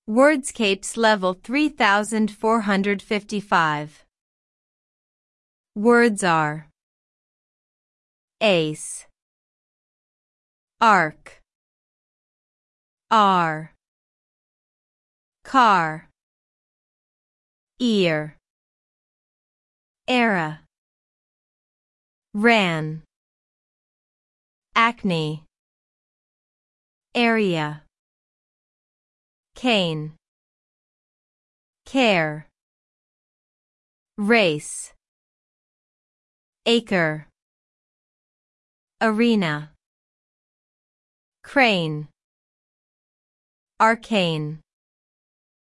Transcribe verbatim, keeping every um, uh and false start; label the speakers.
Speaker 1: Wordscapes level three thousand four hundred fifty-five. Words are ace, arc, R, car, ear, era, ran, acne, area, cane, care, race, acre, arena, crane, arcane.